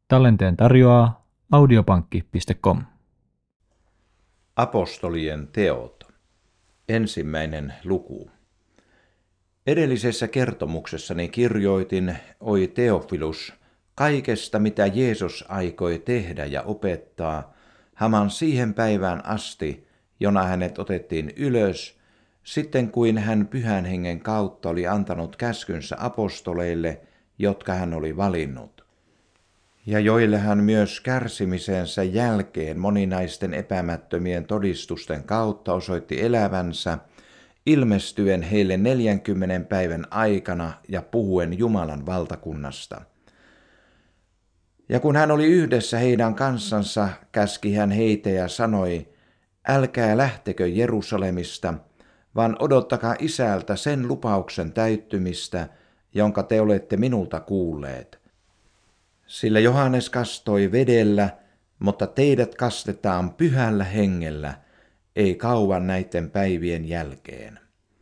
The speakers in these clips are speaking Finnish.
Tallenteen tarjoaa audiopankki.com. Apostolien teot. 1. luku. Edellisessä kertomuksessani kirjoitin, oi Theophilus, kaikesta mitä Jeesus aikoi tehdä ja opettaa, haman siihen päivään asti, jona hänet otettiin ylös, sitten kuin hän Pyhän Hengen kautta oli antanut käskynsä apostoleille, jotka hän oli valinnut, ja joille hän myös kärsimisensä jälkeen moninaisten epämättömien todistusten kautta osoitti elävänsä, ilmestyen heille 40 päivän aikana ja puhuen Jumalan valtakunnasta. Ja kun hän oli yhdessä heidän kanssansa, käski hän heitä ja sanoi, älkää lähtekö Jerusalemista, vaan odottakaa Isältä sen lupauksen täyttymistä, jonka te olette minulta kuulleet. Sillä Johannes kastoi vedellä, mutta teidät kastetaan Pyhällä Hengellä, ei kauan näiden päivien jälkeen.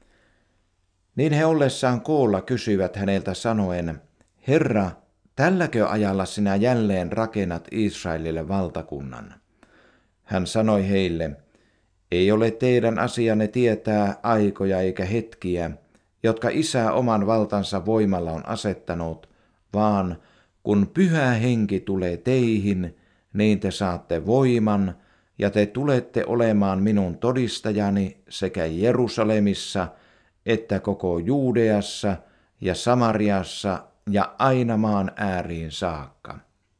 Niin he ollessaan koolla kysyivät häneltä sanoen, Herra, tälläkö ajalla sinä jälleen rakennat Israelille valtakunnan? Hän sanoi heille, ei ole teidän asianne tietää aikoja eikä hetkiä, jotka Isä oman valtansa voimalla on asettanut, vaan kun Pyhä Henki tulee teihin, niin te saatte voiman, ja te tulette olemaan minun todistajani sekä Jerusalemissa, että koko Juudeassa ja Samariassa ja aina maan ääriin saakka.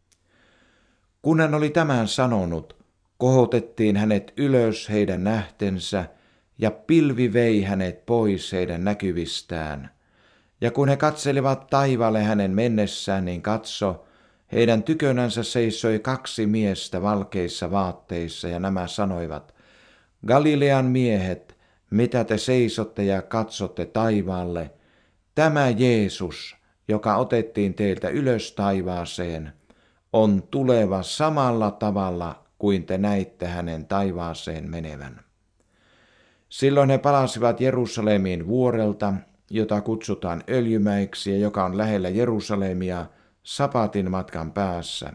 Kun hän oli tämän sanonut, kohotettiin hänet ylös heidän nähtensä, ja pilvi vei hänet pois heidän näkyvistään. Ja kun he katselivat taivaalle hänen mennessään, niin katso, heidän tykönänsä seisoi 2 miestä valkeissa vaatteissa, ja nämä sanoivat, Galilean miehet, mitä te seisotte ja katsotte taivaalle, tämä Jeesus, joka otettiin teiltä ylös taivaaseen, on tuleva samalla tavalla kuin te näitte hänen taivaaseen menevän. Silloin he palasivat Jerusalemiin vuorelta, jota kutsutaan Öljymäiksi ja joka on lähellä Jerusalemia sapatin matkan päässä.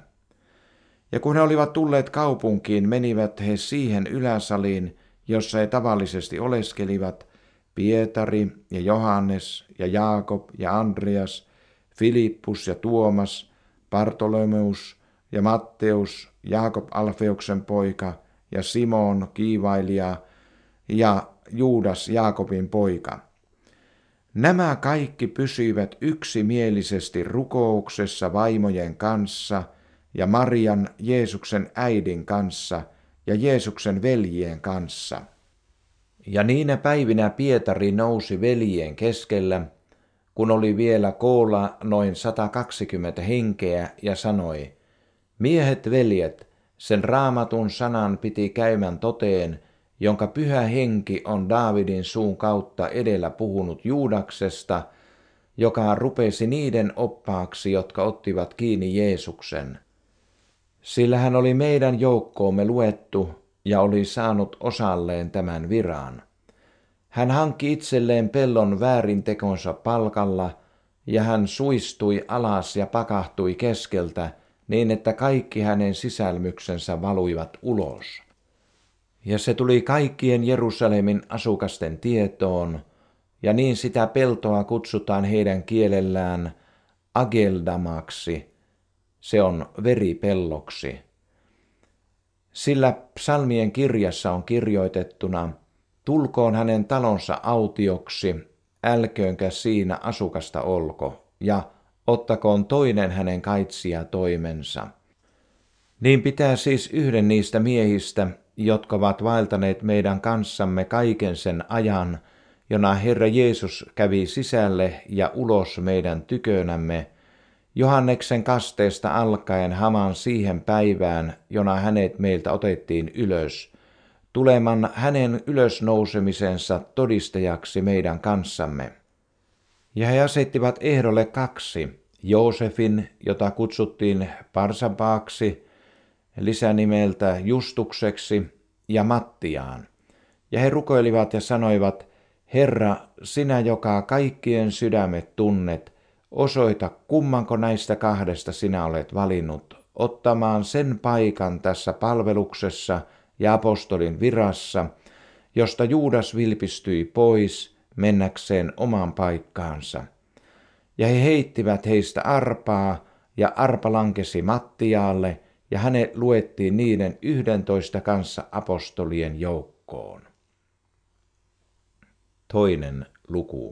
Ja kun he olivat tulleet kaupunkiin, menivät he siihen yläsaliin, jossa he tavallisesti oleskelivat, Pietari ja Johannes ja Jaakob ja Andreas, Filippus ja Tuomas, Bartolomeus ja Matteus, Jaakob Alfeuksen poika ja Simon kiivailija ja Juudas Jaakobin poika. Nämä kaikki pysyivät yksimielisesti rukouksessa vaimojen kanssa ja Marian Jeesuksen äidin kanssa ja Jeesuksen veljien kanssa. Ja niinä päivinä Pietari nousi veljien keskellä, kun oli vielä koolla noin 120 henkeä, ja sanoi, miehet veljet, sen raamatun sanan piti käymän toteen, jonka Pyhä Henki on Daavidin suun kautta edellä puhunut Juudaksesta, joka rupesi niiden oppaaksi, jotka ottivat kiinni Jeesuksen. Sillä hän oli meidän joukkoomme luettu ja oli saanut osalleen tämän viran. Hän hankki itselleen pellon väärintekonsa palkalla, ja hän suistui alas ja pakahtui keskeltä, niin että kaikki hänen sisälmyksensä valuivat ulos. Ja se tuli kaikkien Jerusalemin asukasten tietoon, ja niin sitä peltoa kutsutaan heidän kielellään Ageldamaksi, se on veripelloksi. Sillä psalmien kirjassa on kirjoitettuna, tulkoon hänen talonsa autioksi, älköönkä siinä asukasta olko, ja ottakoon toinen hänen kaitsija toimensa. Niin pitää siis yhden niistä miehistä, jotka ovat vaeltaneet meidän kanssamme kaiken sen ajan, jona Herra Jeesus kävi sisälle ja ulos meidän tykönämme, Johanneksen kasteesta alkaen hamaan siihen päivään, jona hänet meiltä otettiin ylös, tuleman hänen ylösnousemisensa todistajaksi meidän kanssamme. Ja he asettivat ehdolle 2, Joosefin, jota kutsuttiin Barsabaaksi, lisänimeltä Justukseksi, ja Mattiaan. Ja he rukoilivat ja sanoivat, Herra, sinä, joka kaikkien sydämet tunnet, osoita, kummanko näistä 2 sinä olet valinnut ottamaan sen paikan tässä palveluksessa ja apostolin virassa, josta Juudas vilpistyi pois mennäkseen omaan paikkaansa. Ja he heittivät heistä arpaa, ja arpa lankesi Mattijaalle, ja hänet luettiin niiden 11 kanssa apostolien joukkoon. 2. luku.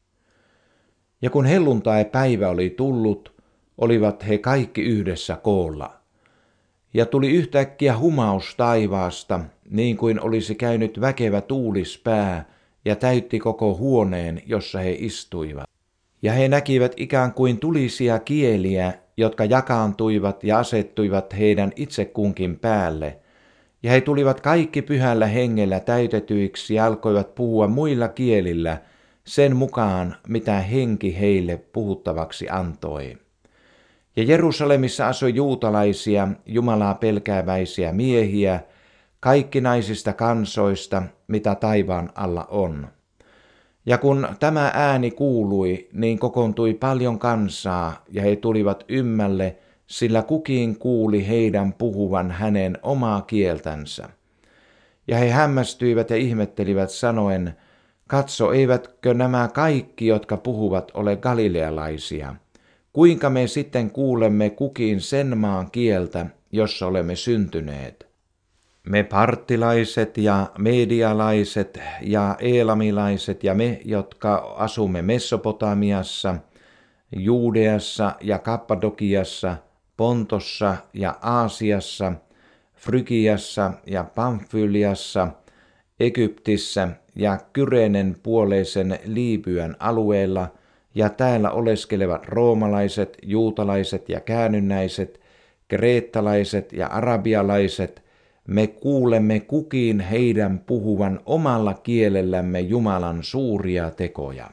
Ja kun helluntai-päivä oli tullut, olivat he kaikki yhdessä koolla. Ja tuli yhtäkkiä humaus taivaasta, niin kuin olisi käynyt väkevä tuulispää, ja täytti koko huoneen, jossa he istuivat. Ja he näkivät ikään kuin tulisia kieliä, jotka jakaantuivat ja asettuivat heidän itse kunkin päälle. Ja he tulivat kaikki pyhällä hengellä täytetyiksi ja alkoivat puhua muilla kielillä sen mukaan, mitä henki heille puhuttavaksi antoi. Ja Jerusalemissa asui juutalaisia, Jumalaa pelkääväisiä miehiä, kaikki naisista kansoista, mitä taivaan alla on. Ja kun tämä ääni kuului, niin kokoontui paljon kansaa, ja he tulivat ymmälle, sillä kukin kuuli heidän puhuvan hänen omaa kieltänsä. Ja he hämmästyivät ja ihmettelivät sanoen, katso, eivätkö nämä kaikki, jotka puhuvat, ole galilealaisia? Kuinka me sitten kuulemme kukin sen maan kieltä, jossa olemme syntyneet? Me parttilaiset ja medialaiset ja eelamilaiset ja me, jotka asumme Mesopotamiassa, Juudeassa ja Kappadokiassa, Pontossa ja Aasiassa, Frygiassa ja Pamfyliassa, Egyptissä ja Kyrenen puoleisen Liibyan alueella ja täällä oleskelevat roomalaiset, juutalaiset ja käännynnäiset, kreettalaiset ja arabialaiset, me kuulemme kukin heidän puhuvan omalla kielellämme Jumalan suuria tekoja.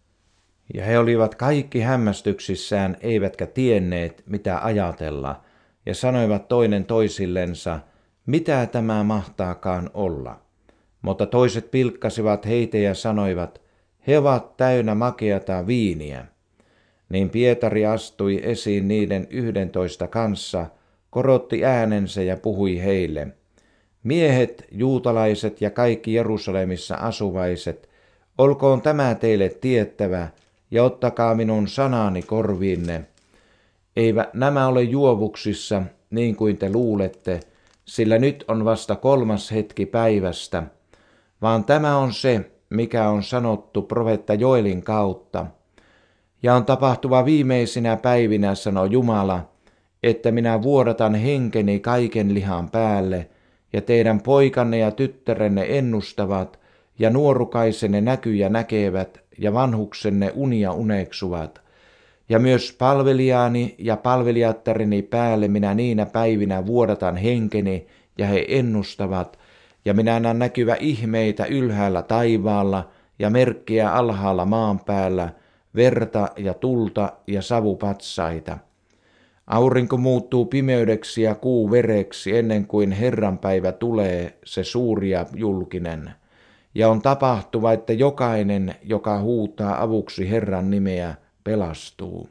Ja he olivat kaikki hämmästyksissään, eivätkä tienneet, mitä ajatella, ja sanoivat toinen toisillensa, mitä tämä mahtaakaan olla. Mutta toiset pilkkasivat heitä ja sanoivat, he ovat täynnä makeata viiniä. Niin Pietari astui esiin niiden 11 kanssa, korotti äänensä ja puhui heille, miehet, juutalaiset ja kaikki Jerusalemissa asuvaiset, olkoon tämä teille tiettävä, ja ottakaa minun sanani korviinne. Eivät nämä ole juovuksissa, niin kuin te luulette, sillä nyt on vasta 3. hetki päivästä, vaan tämä on se, mikä on sanottu profeetta Joelin kautta. Ja on tapahtuva viimeisinä päivinä, sanoo Jumala, että minä vuodatan henkeni kaiken lihan päälle, ja teidän poikanne ja tyttärenne ennustavat, ja nuorukaisenne näkyjä näkevät, ja vanhuksenne unia uneksuvat. Ja myös palvelijaani ja palvelijattareni päälle minä niinä päivinä vuodatan henkeni, ja he ennustavat, ja minä annan näkyvä ihmeitä ylhäällä taivaalla, ja merkkiä alhaalla maan päällä, verta ja tulta ja savupatsaita. Aurinko muuttuu pimeydeksi ja kuu vereksi ennen kuin Herran päivä tulee, se suuri ja julkinen. Ja on tapahtuva, että jokainen, joka huutaa avuksi Herran nimeä, pelastuu.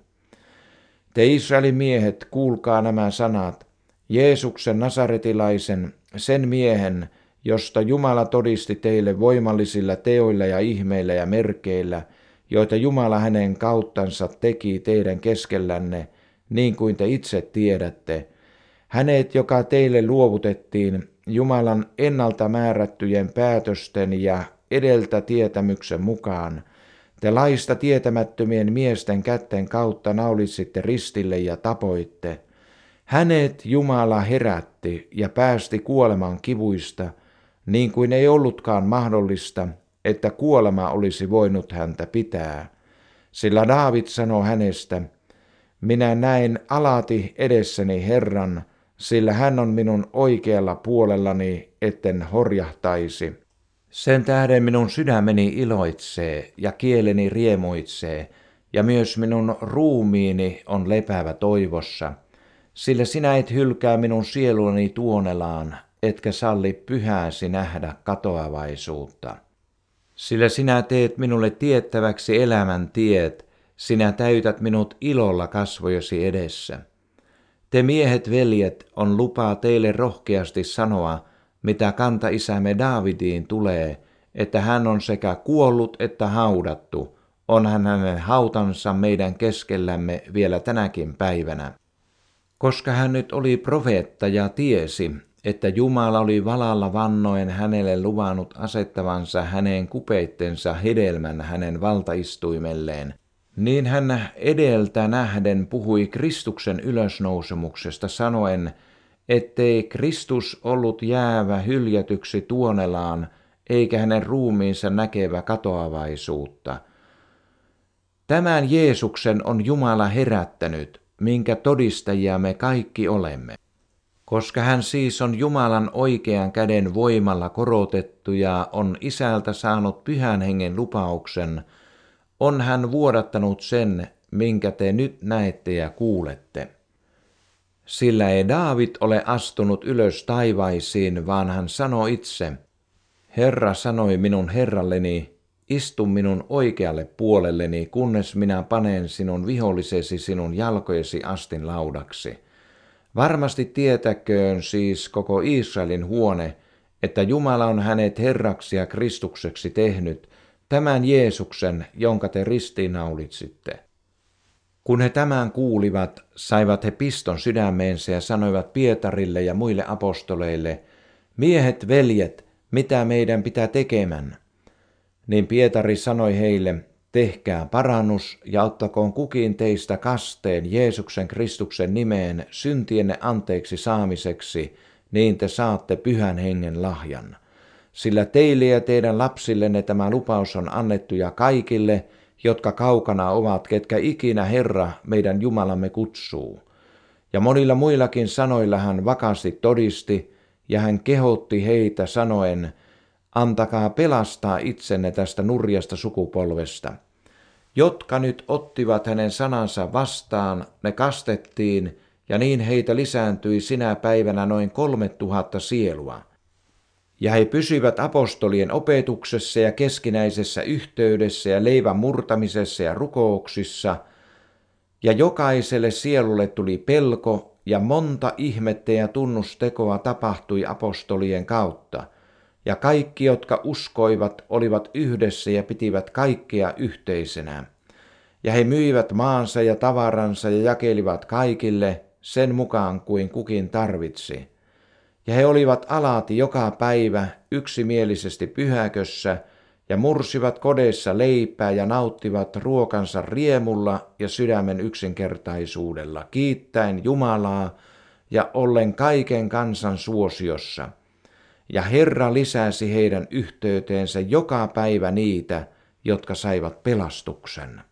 Te Israelin miehet, kuulkaa nämä sanat. Jeesuksen nasaretilaisen, sen miehen, josta Jumala todisti teille voimallisilla teoilla ja ihmeillä ja merkeillä, joita Jumala hänen kauttansa teki teidän keskellänne, niin kuin te itse tiedätte. Hänet, joka teille luovutettiin Jumalan ennalta määrättyjen päätösten ja edeltä tietämyksen mukaan, te laista tietämättömien miesten kätten kautta naulitsitte ristille ja tapoitte. Hänet Jumala herätti ja päästi kuoleman kivuista, niin kuin ei ollutkaan mahdollista, että kuolema olisi voinut häntä pitää. Sillä Daavid sanoi hänestä, minä näin alati edessäni Herran, sillä hän on minun oikealla puolellani, etten horjahtaisi. Sen tähden minun sydämeni iloitsee ja kieleni riemuitsee, ja myös minun ruumiini on lepäävä toivossa, sillä sinä et hylkää minun sieluni tuonelaan, etkä salli pyhääsi nähdä katoavaisuutta. Sillä sinä teet minulle tiettäväksi elämän tiet, sinä täytät minut ilolla kasvojesi edessä. Te miehet veljet, on lupaa teille rohkeasti sanoa, mitä kantaisämme Daavidiin tulee, että hän on sekä kuollut että haudattu. Onhan hänen hautansa meidän keskellämme vielä tänäkin päivänä. Koska hän nyt oli profeetta ja tiesi, että Jumala oli valalla vannoen hänelle luvannut asettavansa hänen kupeittensa hedelmän hänen valtaistuimelleen, niin hän edeltä nähden puhui Kristuksen ylösnousemuksesta sanoen, ettei Kristus ollut jäävä hyljätyksi tuonelaan, eikä hänen ruumiinsa näkevä katoavaisuutta. Tämän Jeesuksen on Jumala herättänyt, minkä todistajia me kaikki olemme. Koska hän siis on Jumalan oikean käden voimalla korotettu ja on Isältä saanut Pyhän Hengen lupauksen, on hän vuodattanut sen, minkä te nyt näette ja kuulette. Sillä ei Daavid ole astunut ylös taivaisiin, vaan hän sanoi itse, Herra sanoi minun Herralleni, istu minun oikealle puolelleni, kunnes minä panen sinun vihollisesi sinun jalkojesi astin laudaksi. Varmasti tietäköön siis koko Israelin huone, että Jumala on hänet Herraksi ja Kristukseksi tehnyt, tämän Jeesuksen, jonka te ristiinnaulitsitte. Kun he tämän kuulivat, saivat he piston sydämeensä ja sanoivat Pietarille ja muille apostoleille, miehet, veljet, mitä meidän pitää tekemään? Niin Pietari sanoi heille, tehkää parannus ja ottakoon kukin teistä kasteen Jeesuksen Kristuksen nimeen syntienne anteeksi saamiseksi, niin te saatte Pyhän Hengen lahjan. Sillä teille ja teidän lapsillenne tämä lupaus on annettu ja kaikille, jotka kaukana ovat, ketkä ikinä Herra meidän Jumalamme kutsuu. Ja monilla muillakin sanoilla hän vakaasti todisti, ja hän kehotti heitä sanoen, antakaa pelastaa itsenne tästä nurjasta sukupolvesta. Jotka nyt ottivat hänen sanansa vastaan, ne kastettiin, ja niin heitä lisääntyi sinä päivänä noin 3000 sielua. Ja he pysyivät apostolien opetuksessa ja keskinäisessä yhteydessä ja leivän murtamisessa ja rukouksissa, ja jokaiselle sielulle tuli pelko, ja monta ihmettä ja tunnustekoa tapahtui apostolien kautta. Ja kaikki, jotka uskoivat, olivat yhdessä ja pitivät kaikkea yhteisenä. Ja he myivät maansa ja tavaransa ja jakelivat kaikille sen mukaan kuin kukin tarvitsi. Ja he olivat alati joka päivä yksimielisesti pyhäkössä ja mursivat kodeissa leipää ja nauttivat ruokansa riemulla ja sydämen yksinkertaisuudella, kiittäen Jumalaa ja ollen kaiken kansan suosiossa. Ja Herra lisäsi heidän yhteyteensä joka päivä niitä, jotka saivat pelastuksen.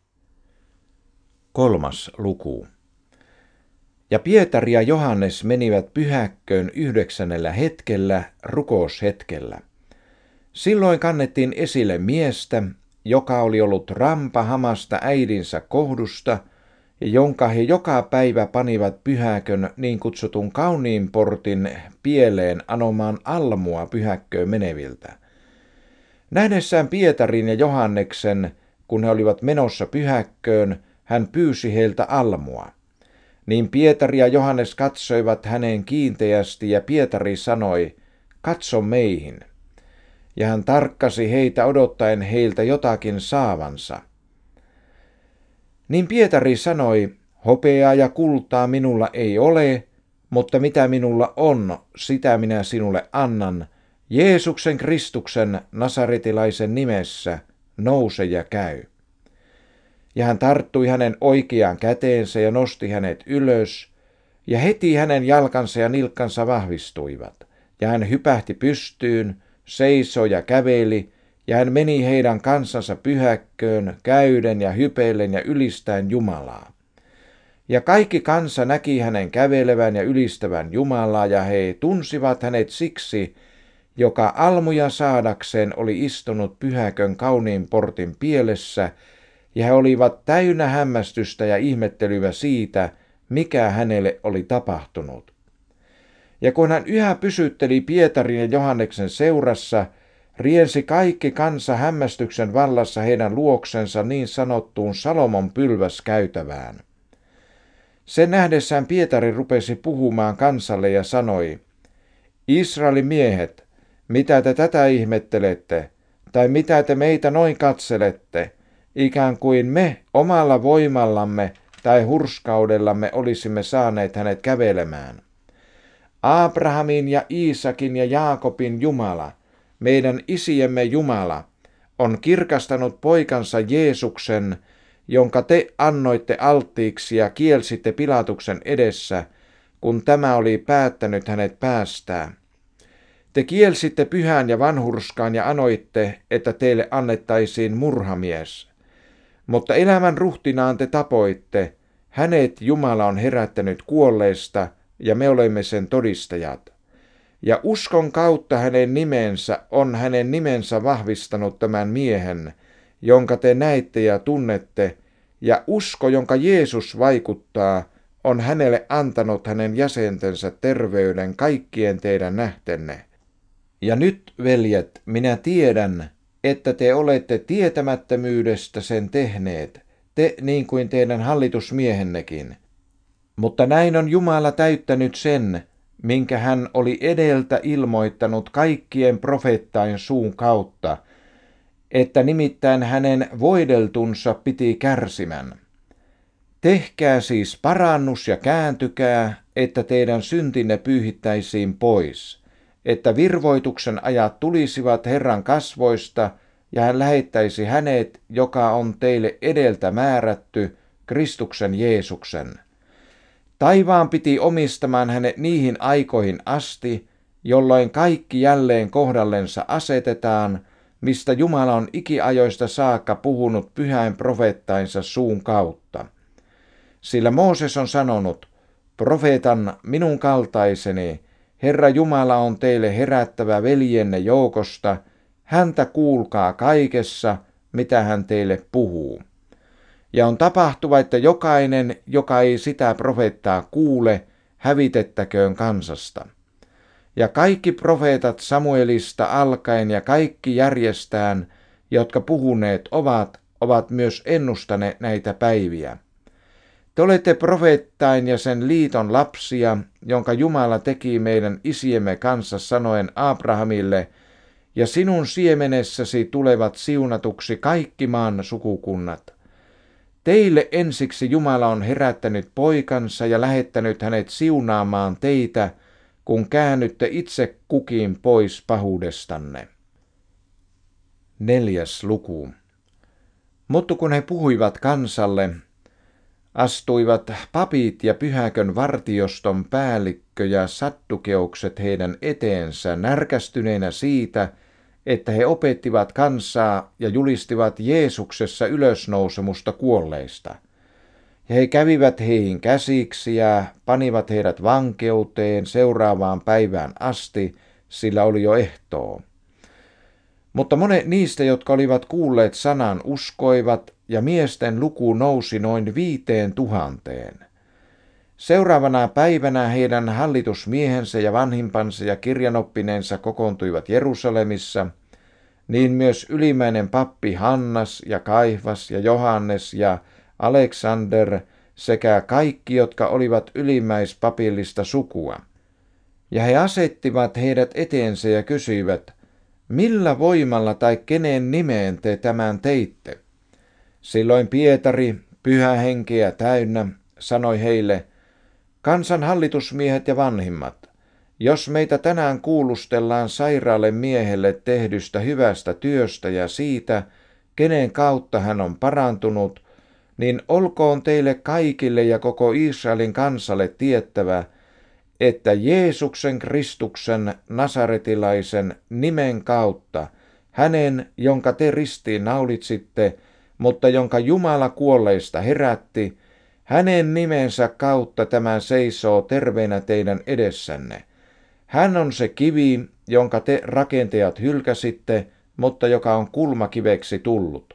3. luku. Ja Pietari ja Johannes menivät pyhäkköön 9. hetkellä, rukoushetkellä. Silloin kannettiin esille miestä, joka oli ollut rampa hamasta äidinsä kohdusta, ja jonka he joka päivä panivat pyhäkön niin kutsutun kauniin portin pieleen anomaan almua pyhäkköön meneviltä. Nähdessään Pietarin ja Johanneksen, kun he olivat menossa pyhäkköön, hän pyysi heiltä almua. Niin Pietari ja Johannes katsoivat häneen kiinteästi ja Pietari sanoi, katso meihin. Ja hän tarkkasi heitä odottaen heiltä jotakin saavansa. Niin Pietari sanoi, hopeaa ja kultaa minulla ei ole, mutta mitä minulla on, sitä minä sinulle annan. Jeesuksen Kristuksen nasaretilaisen nimessä, nouse ja käy. Ja hän tarttui hänen oikeaan käteensä ja nosti hänet ylös, ja heti hänen jalkansa ja nilkkansa vahvistuivat. Ja hän hypähti pystyyn, seisoi ja käveli, ja hän meni heidän kansansa pyhäkköön, käyden ja hypeillen ja ylistäen Jumalaa. Ja kaikki kansa näki hänen kävelevän ja ylistävän Jumalaa, ja he tunsivat hänet siksi, joka almuja saadakseen oli istunut pyhäkön kauniin portin pielessä, ja he olivat täynnä hämmästystä ja ihmettelyä siitä, mikä hänelle oli tapahtunut. Ja kun hän yhä pysytteli Pietarin ja Johanneksen seurassa, riensi kaikki kansa hämmästyksen vallassa heidän luoksensa niin sanottuun Salomon pylväskäytävään. Sen nähdessään Pietari rupesi puhumaan kansalle ja sanoi, Israelin miehet, mitä te tätä ihmettelette, tai mitä te meitä noin katselette, ikään kuin me omalla voimallamme tai hurskaudellamme olisimme saaneet hänet kävelemään. Abrahamin ja Iisakin ja Jaakobin Jumala, meidän isiemme Jumala, on kirkastanut poikansa Jeesuksen, jonka te annoitte alttiiksi ja kielsitte Pilatuksen edessä, kun tämä oli päättänyt hänet päästää. Te kielsitte pyhän ja vanhurskaan ja anoitte, että teille annettaisiin murhamies. Mutta elämän ruhtinaan te tapoitte, hänet Jumala on herättänyt kuolleista, ja me olemme sen todistajat. Ja uskon kautta hänen nimensä on hänen nimensä vahvistanut tämän miehen, jonka te näitte ja tunnette, ja usko, jonka Jeesus vaikuttaa, on hänelle antanut hänen jäsentensä terveyden kaikkien teidän nähtenne. Ja nyt, veljet, minä tiedän, että te olette tietämättömyydestä sen tehneet, te niin kuin teidän hallitusmiehennekin. Mutta näin on Jumala täyttänyt sen, minkä hän oli edeltä ilmoittanut kaikkien profeettain suun kautta, että nimittäin hänen voideltunsa piti kärsimän. Tehkää siis parannus ja kääntykää, että teidän syntinne pyyhittäisiin pois, että virvoituksen ajat tulisivat Herran kasvoista, ja hän lähettäisi hänet, joka on teille edeltä määrätty, Kristuksen Jeesuksen. Taivaan piti omistamaan hänet niihin aikoihin asti, jolloin kaikki jälleen kohdallensa asetetaan, mistä Jumala on ikiajoista saakka puhunut pyhäin profeettainsa suun kautta. Sillä Mooses on sanonut, profeetan minun kaltaiseni, Herra Jumala on teille herättävä veljenne joukosta, häntä kuulkaa kaikessa, mitä hän teille puhuu. Ja on tapahtuva, että jokainen, joka ei sitä profeettaa kuule, hävitettäköön kansasta. Ja kaikki profeetat Samuelista alkaen ja kaikki järjestään, jotka puhuneet ovat myös ennustaneet näitä päiviä. Te olette profeettain ja sen liiton lapsia, jonka Jumala teki meidän isiemme kanssa sanoen Abrahamille, ja sinun siemenessäsi tulevat siunatuksi kaikki maan sukukunnat. Teille ensiksi Jumala on herättänyt poikansa ja lähettänyt hänet siunaamaan teitä, kun käännytte itse kukin pois pahuudestanne. 4. luku. Mutta kun he puhuivat kansalle, astuivat papit ja pyhäkön vartioston päällikkö ja saddukeukset heidän eteensä närkästyneinä siitä, että he opettivat kansaa ja julistivat Jeesuksessa ylösnousemusta kuolleista. Ja he kävivät heihin käsiksi ja panivat heidät vankeuteen seuraavaan päivään asti, sillä oli jo ehtoo. Mutta monet niistä, jotka olivat kuulleet sanan, uskoivat, ja miesten luku nousi noin 5,000. Seuraavana päivänä heidän hallitusmiehensä ja vanhimpansa ja kirjanoppineensa kokoontuivat Jerusalemissa, niin myös ylimmäinen pappi Hannas ja Kaifas ja Johannes ja Aleksander sekä kaikki, jotka olivat ylimmäispapillista sukua. Ja he asettivat heidät eteensä ja kysyivät, millä voimalla tai kenen nimeen te tämän teitte? Silloin Pietari, pyhä henkeä täynnä, sanoi heille, kansan hallitusmiehet ja vanhimmat, jos meitä tänään kuulustellaan sairaalle miehelle tehdystä hyvästä työstä ja siitä, kenen kautta hän on parantunut, niin olkoon teille kaikille ja koko Israelin kansalle tiettävä, että Jeesuksen Kristuksen nasaretilaisen nimen kautta, hänen, jonka te ristiin naulitsitte, mutta jonka Jumala kuolleista herätti, hänen nimensä kautta tämä seisoo terveenä teidän edessänne. Hän on se kivi, jonka te rakentajat hylkäsitte, mutta joka on kulmakiveksi tullut.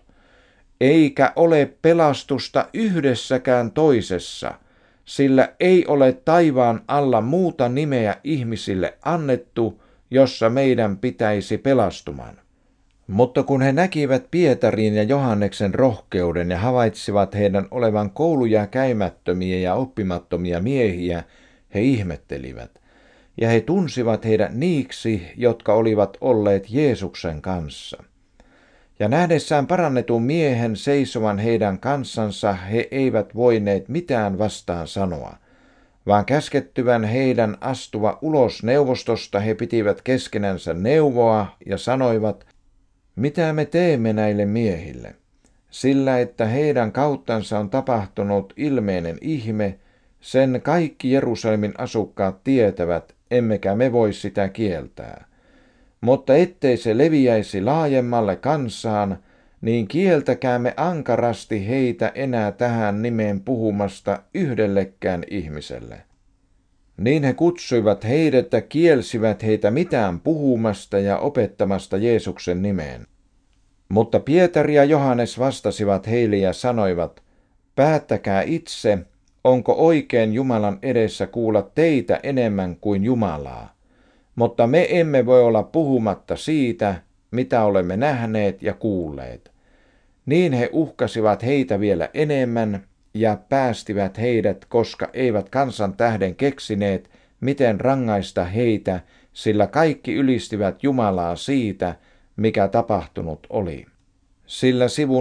Eikä ole pelastusta yhdessäkään toisessa, sillä ei ole taivaan alla muuta nimeä ihmisille annettu, jossa meidän pitäisi pelastumaan. Mutta kun he näkivät Pietarin ja Johanneksen rohkeuden ja havaitsivat heidän olevan kouluja käymättömiä ja oppimattomia miehiä, he ihmettelivät. Ja he tunsivat heidät niiksi, jotka olivat olleet Jeesuksen kanssa. Ja nähdessään parannetun miehen seisovan heidän kanssansa, he eivät voineet mitään vastaan sanoa, vaan käskettyvän heidän astuva ulos neuvostosta he pitivät keskenänsä neuvoa ja sanoivat, mitä me teemme näille miehille? Sillä, että heidän kauttansa on tapahtunut ilmeinen ihme, sen kaikki Jerusalemin asukkaat tietävät, emmekä me voi sitä kieltää. Mutta ettei se leviäisi laajemmalle kansaan, niin kieltäkäämme ankarasti heitä enää tähän nimeen puhumasta yhdellekään ihmiselle. Niin he kutsuivat heidät ja kielsivät heitä mitään puhumasta ja opettamasta Jeesuksen nimeen. Mutta Pietari ja Johannes vastasivat heille ja sanoivat, päättäkää itse, onko oikein Jumalan edessä kuulla teitä enemmän kuin Jumalaa. Mutta me emme voi olla puhumatta siitä, mitä olemme nähneet ja kuulleet. Niin he uhkasivat heitä vielä enemmän ja päästivät heidät, koska eivät kansan tähden keksineet, miten rangaista heitä, sillä kaikki ylistivät Jumalaa siitä, mikä tapahtunut oli. Sillä sivu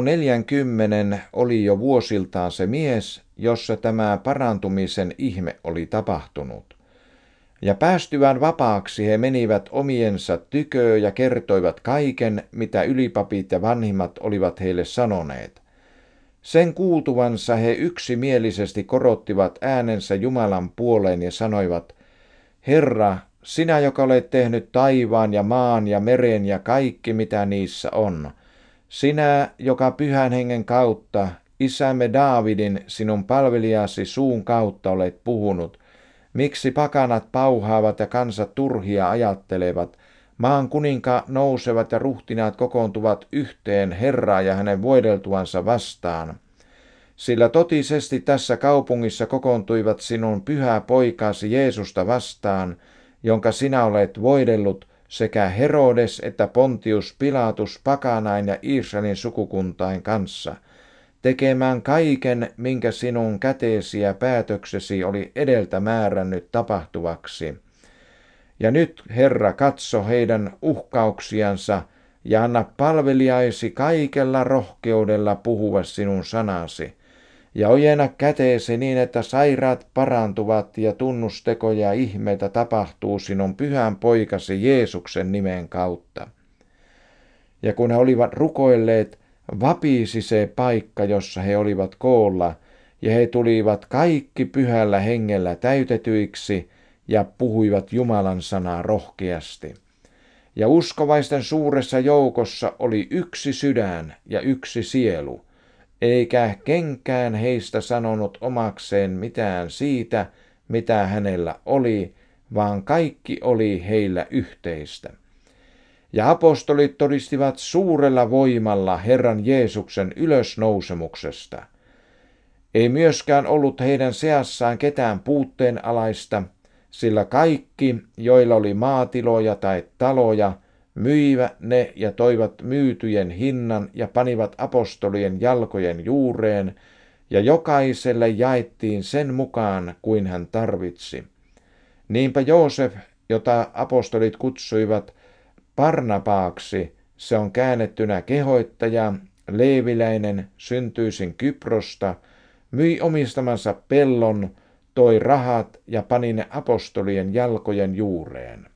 40 oli jo vuosiltaan se mies, jossa tämä parantumisen ihme oli tapahtunut. Ja päästyvän vapaaksi he menivät omiensa tykö ja kertoivat kaiken, mitä ylipapit ja vanhimmat olivat heille sanoneet. Sen kuultuvansa he yksimielisesti korottivat äänensä Jumalan puoleen ja sanoivat, Herra, sinä, joka olet tehnyt taivaan ja maan ja meren ja kaikki, mitä niissä on, sinä, joka Pyhän Hengen kautta, isämme Daavidin, sinun palvelijasi suun kautta olet puhunut, miksi pakanat pauhaavat ja kansat turhia ajattelevat, maan kuninkaat nousevat ja ruhtinaat kokoontuvat yhteen Herraa ja hänen voideltuansa vastaan. Sillä totisesti tässä kaupungissa kokoontuivat sinun pyhä poikasi Jeesusta vastaan, jonka sinä olet voidellut, sekä Herodes että Pontius Pilatus pakanain ja Israelin sukukuntain kanssa, tekemään kaiken, minkä sinun käteesi ja päätöksesi oli edeltä määrännyt tapahtuvaksi. Ja nyt, Herra, katso heidän uhkauksiansa ja anna palvelijaisi kaikella rohkeudella puhua sinun sanasi. Ja ojenna käteesi niin, että sairaat parantuvat ja tunnustekoja ja ihmeitä tapahtuu sinun pyhän poikasi Jeesuksen nimen kautta. Ja kun he olivat rukoilleet, vapisi se paikka, jossa he olivat koolla, ja he tulivat kaikki pyhällä hengellä täytetyiksi ja puhuivat Jumalan sanaa rohkeasti. Ja uskovaisten suuressa joukossa oli yksi sydän ja yksi sielu, eikä kenkään heistä sanonut omakseen mitään siitä, mitä hänellä oli, vaan kaikki oli heillä yhteistä. Ja apostolit todistivat suurella voimalla Herran Jeesuksen ylösnousemuksesta. Ei myöskään ollut heidän seassaan ketään puutteenalaista, sillä kaikki, joilla oli maatiloja tai taloja, myivät ne ja toivat myytyjen hinnan ja panivat apostolien jalkojen juureen, ja jokaiselle jaettiin sen mukaan, kuin hän tarvitsi. Niinpä Joosef, jota apostolit kutsuivat Barnabaaksi, se on käännettynä kehoittaja, leeviläinen, syntyisin Kyprosta, myi omistamansa pellon, toi rahat ja pani ne apostolien jalkojen juureen.